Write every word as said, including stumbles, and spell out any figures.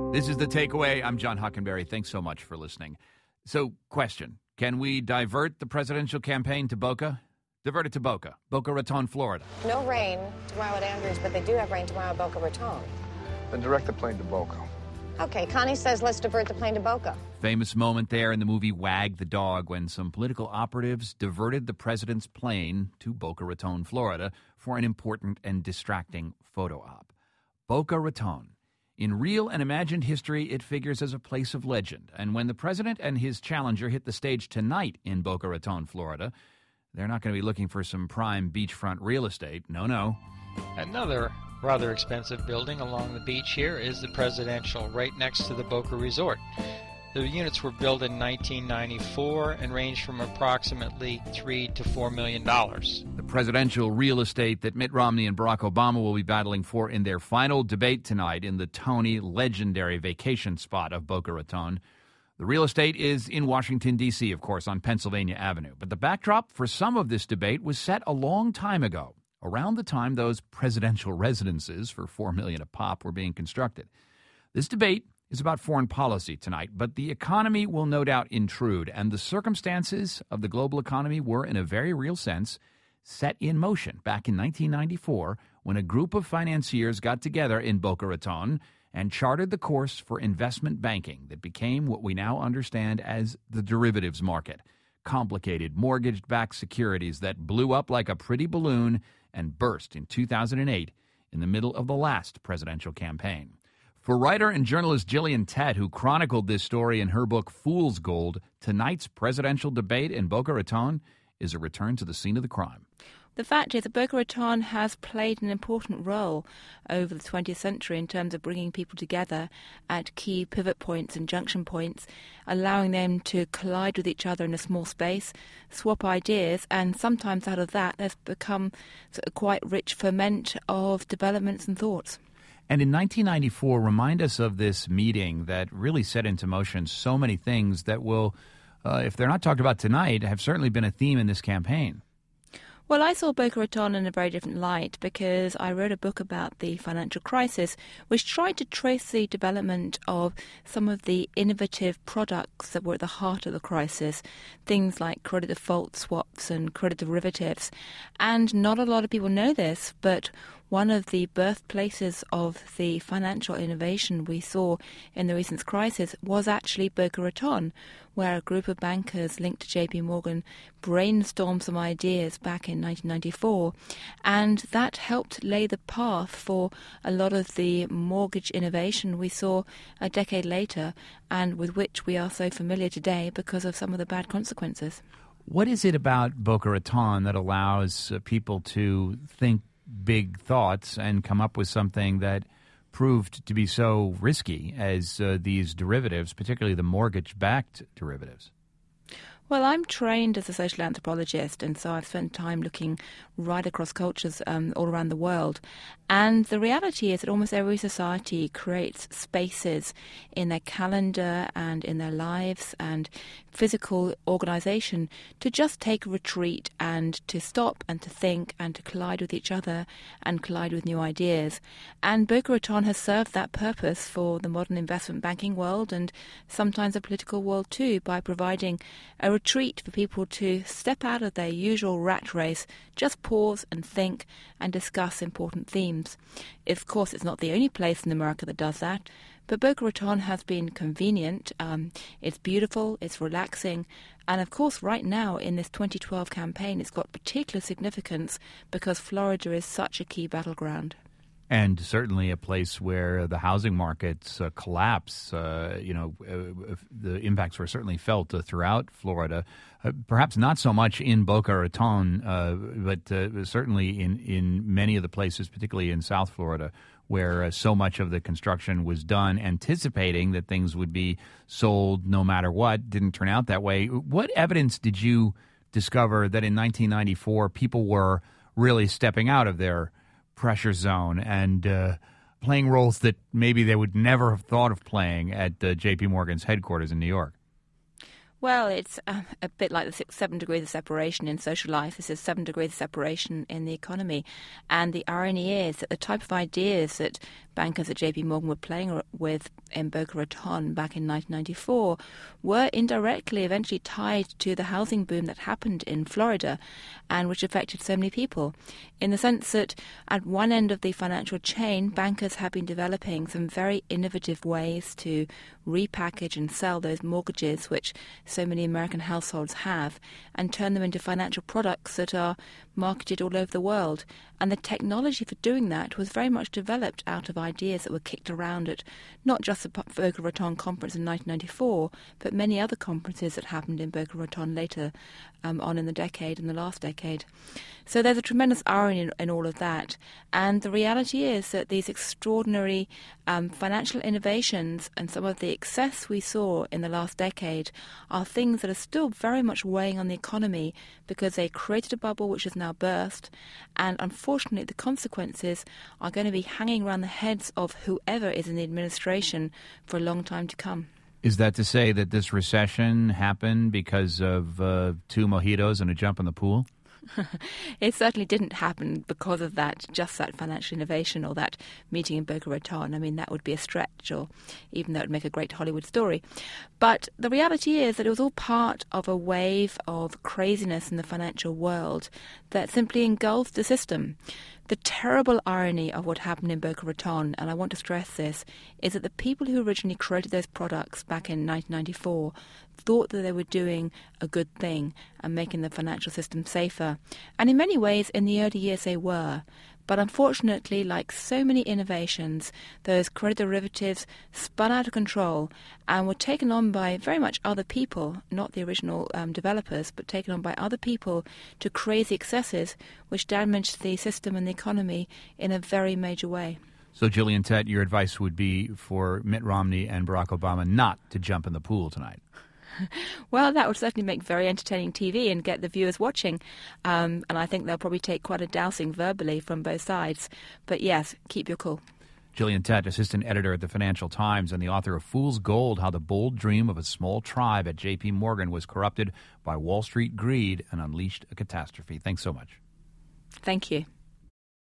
This is The Takeaway. I'm John Hockenberry. Thanks so much for listening. So, question. Can we divert the presidential campaign to Boca? Divert it to Boca. Boca Raton, Florida. No rain tomorrow at Andrews, but they do have rain tomorrow at Boca Raton. Then direct the plane to Boca. Okay, Connie says let's divert the plane to Boca. Famous moment there in the movie Wag the Dog when some political operatives diverted the president's plane to Boca Raton, Florida for an important and distracting photo op. Boca Raton. In real and imagined history, it figures as a place of legend. And when the president and his challenger hit the stage tonight in Boca Raton, Florida, they're not going to be looking for some prime beachfront real estate. No, no. Another rather expensive building along the beach here is the Presidential, right next to the Boca Resort. The units were built in nineteen ninety-four and range from approximately three to four million dollars. The presidential real estate that Mitt Romney and Barack Obama will be battling for in their final debate tonight in the Tony legendary vacation spot of Boca Raton. The real estate is in Washington, D C, of course, on Pennsylvania Avenue. But the backdrop for some of this debate was set a long time ago, around the time those presidential residences for four million dollars a pop were being constructed. This debate is about foreign policy tonight, but the economy will no doubt intrude, and the circumstances of the global economy were, in a very real sense, set in motion back in nineteen ninety-four when a group of financiers got together in Boca Raton and charted the course for investment banking that became what we now understand as the derivatives market, complicated mortgage-backed securities that blew up like a pretty balloon and burst in two thousand eight in the middle of the last presidential campaign. For writer and journalist Gillian Tett, who chronicled this story in her book Fool's Gold, tonight's presidential debate in Boca Raton is a return to the scene of the crime. The fact is that Boca Raton has played an important role over the twentieth century in terms of bringing people together at key pivot points and junction points, allowing them to collide with each other in a small space, swap ideas, and sometimes out of that there's become a quite rich ferment of developments and thoughts. And in nineteen ninety-four, remind us of this meeting that really set into motion so many things that will, uh, if they're not talked about tonight, have certainly been a theme in this campaign. Well, I saw Boca Raton in a very different light because I wrote a book about the financial crisis, which tried to trace the development of some of the innovative products that were at the heart of the crisis, things like credit default swaps and credit derivatives. And not a lot of people know this, but one of the birthplaces of the financial innovation we saw in the recent crisis was actually Boca Raton, where a group of bankers linked to J P Morgan brainstormed some ideas back in nineteen ninety-four, and that helped lay the path for a lot of the mortgage innovation we saw a decade later, and with which we are so familiar today because of some of the bad consequences. What is it about Boca Raton that allows uh, people to think big thoughts and come up with something that proved to be so risky as uh, these derivatives, particularly the mortgage-backed derivatives? Well, I'm trained as a social anthropologist, and so I've spent time looking right across cultures um, all around the world. And the reality is that almost every society creates spaces in their calendar and in their lives and physical organization to just take a retreat and to stop and to think and to collide with each other and collide with new ideas. And Boca Raton has served that purpose for the modern investment banking world and sometimes the political world too, by providing a retreat for people to step out of their usual rat race, just pause and think and discuss important themes. Of course, it's not the only place in America that does that, but Boca Raton has been convenient. Um, it's beautiful, it's relaxing, and of course right now in this twenty twelve campaign it's got particular significance because Florida is such a key battleground. And certainly a place where the housing markets uh, collapse. Uh, you know, uh, the impacts were certainly felt uh, throughout Florida. Uh, perhaps not so much in Boca Raton, uh, but uh, certainly in, in many of the places, particularly in South Florida, where uh, so much of the construction was done anticipating that things would be sold no matter what. Didn't turn out that way. What evidence did you discover that in nineteen ninety-four people were really stepping out of their pressure zone and uh, playing roles that maybe they would never have thought of playing at uh, J P Morgan's headquarters in New York? Well, it's uh, a bit like the six, seven degrees of separation in social life. This is seven degrees of separation in the economy. And the irony is that the type of ideas that bankers at J P Morgan were playing with in Boca Raton back in nineteen ninety-four were indirectly eventually tied to the housing boom that happened in Florida and which affected so many people, in the sense that at one end of the financial chain, bankers have been developing some very innovative ways to repackage and sell those mortgages which so many American households have and turn them into financial products that are marketed all over the world. And the technology for doing that was very much developed out of ideas that were kicked around at not just the Boca Raton conference in nineteen ninety-four, but many other conferences that happened in Boca Raton later um, on in the decade, in the last decade. So there's a tremendous irony in, in all of that. And the reality is that these extraordinary um, financial innovations and some of the excess we saw in the last decade are things that are still very much weighing on the economy because they created a bubble which has now burst, and unfortunately the consequences are going to be hanging around the heads of whoever is in the administration for a long time to come. Is that to say that this recession happened because of uh, two mojitos and a jump in the pool? It certainly didn't happen because of that, just that financial innovation or that meeting in Boca Raton. I mean, that would be a stretch, or even though it would make a great Hollywood story. But the reality is that it was all part of a wave of craziness in the financial world that simply engulfed the system. The terrible irony of what happened in Boca Raton, and I want to stress this, is that the people who originally created those products back in nineteen ninety-four thought that they were doing a good thing and making the financial system safer. And in many ways, in the early years, they were. But unfortunately, like so many innovations, those credit derivatives spun out of control and were taken on by very much other people, not the original um, developers, but taken on by other people to crazy excesses, which damaged the system and the economy in a very major way. So, Gillian Tett, your advice would be for Mitt Romney and Barack Obama not to jump in the pool tonight. Well, that would certainly make very entertaining T V and get the viewers watching. Um, and I think they'll probably take quite a dousing verbally from both sides. But yes, keep your cool. Gillian Tett, assistant editor at the Financial Times and the author of Fool's Gold, How the Bold Dream of a Small Tribe at J P. Morgan Was Corrupted by Wall Street Greed and Unleashed a Catastrophe. Thanks so much. Thank you.